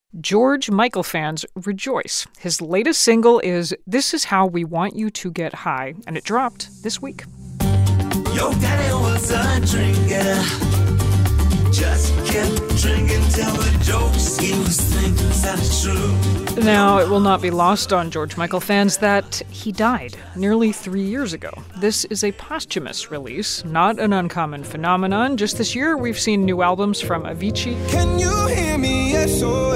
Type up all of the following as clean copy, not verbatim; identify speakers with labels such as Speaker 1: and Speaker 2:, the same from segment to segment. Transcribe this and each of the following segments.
Speaker 1: George Michael fans rejoice. His latest single is This Is How We Want You to Get High, and it dropped this week.
Speaker 2: Your daddy was a drinker, just kept drinking till the jokes he was thinking sounded true.
Speaker 1: Now, it will not be lost on George Michael fans that he died nearly 3 years ago. This is a posthumous release, not an uncommon phenomenon. Just this year, we've seen new albums from Avicii.
Speaker 2: Can you hear me? SOS.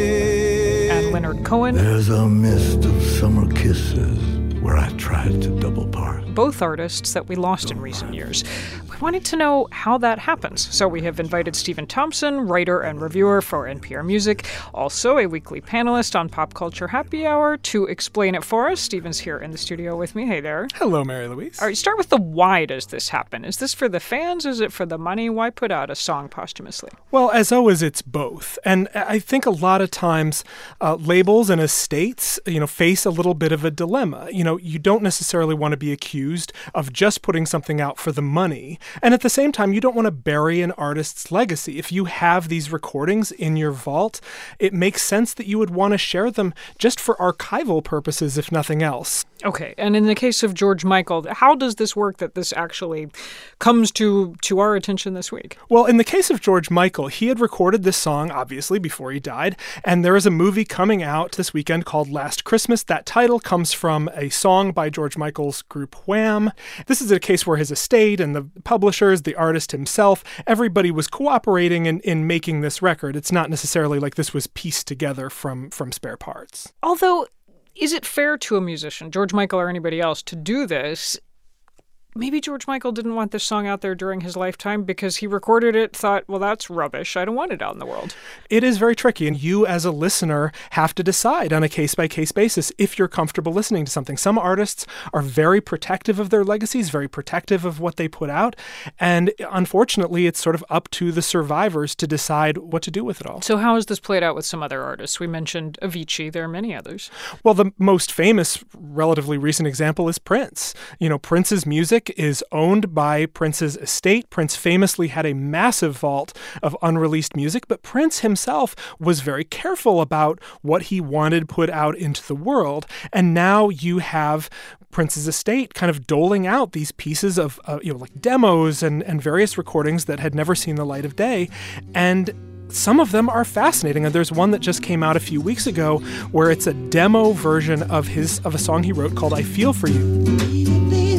Speaker 1: And Leonard Cohen.
Speaker 3: There's a mist of summer kisses where I tried to double park.
Speaker 1: Both artists that we lost in recent years. We wanted to know how that happens, so we have invited Stephen Thompson, writer and reviewer for NPR Music, also a weekly panelist on Pop Culture Happy Hour, to explain it for us. Stephen's here in the studio with me. Hey there.
Speaker 4: Hello, Mary Louise.
Speaker 1: All right, start with the why does this happen? Is this for the fans? Is it for the money? Why put out a song posthumously?
Speaker 4: Well, as always, it's both. And I think a lot of times labels and estates, face a little bit of a dilemma. You don't necessarily want to be accused of just putting something out for the money. And at the same time, you don't want to bury an artist's legacy. If you have these recordings in your vault, it makes sense that you would want to share them just for archival purposes, if nothing else.
Speaker 1: Okay, and in the case of George Michael, how does this work that this actually comes to our attention this week?
Speaker 4: Well, in the case of George Michael, he had recorded this song, obviously, before he died, and there is a movie coming out this weekend called Last Christmas. That title comes from a song by George Michael's group Wham! This is a case where his estate and the publishers, the artist himself, everybody was cooperating in making this record. It's not necessarily like this was pieced together from spare parts.
Speaker 1: Although, is it fair to a musician, George Michael or anybody else, to do this? Maybe George Michael didn't want this song out there during his lifetime because he recorded it, thought, well, that's rubbish. I don't want it out in the world.
Speaker 4: It is very tricky, and you as a listener have to decide on a case-by-case basis if you're comfortable listening to something. Some artists are very protective of their legacies, very protective of what they put out, and unfortunately, it's sort of up to the survivors to decide what to do with it all.
Speaker 1: So how has this played out with some other artists? We mentioned Avicii. There are many others.
Speaker 4: Well, the most famous, relatively recent example is Prince. Prince's music is owned by Prince's estate. Prince famously had a massive vault of unreleased music, but Prince himself was very careful about what he wanted put out into the world. And now you have Prince's estate kind of doling out these pieces of like demos and various recordings that had never seen the light of day. And some of them are fascinating, and there's one that just came out a few weeks ago where it's a demo version of a song he wrote called I Feel For You.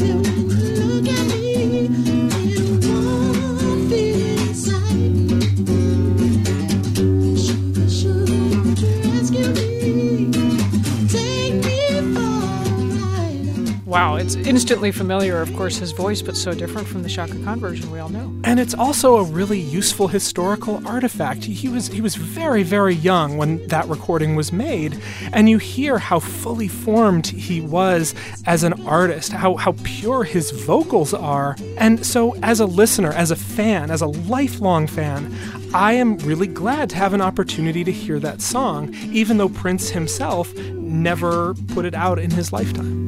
Speaker 1: Wow, it's instantly familiar, of course, his voice, but so different from the Chaka Khan version we all know.
Speaker 4: And it's also a really useful historical artifact. He was very, very young when that recording was made, and you hear how fully formed he was as an artist, how pure his vocals are. And so as a listener, as a fan, as a lifelong fan, I am really glad to have an opportunity to hear that song, even though Prince himself never put it out in his lifetime.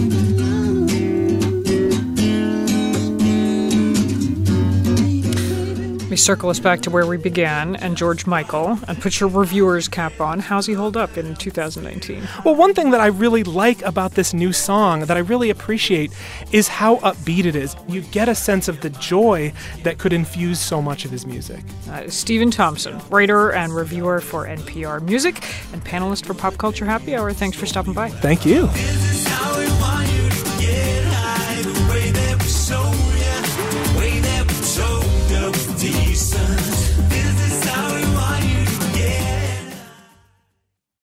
Speaker 1: Let me circle us back to where we began and George Michael and put your reviewer's cap on. How's he hold up in 2019?
Speaker 4: Well, one thing that I really like about this new song, that I really appreciate, is how upbeat it is. You get a sense of the joy that could infuse so much of his music.
Speaker 1: Stephen Thompson, writer and reviewer for NPR Music and panelist for Pop Culture Happy Hour. Thanks for stopping by.
Speaker 4: Thank you.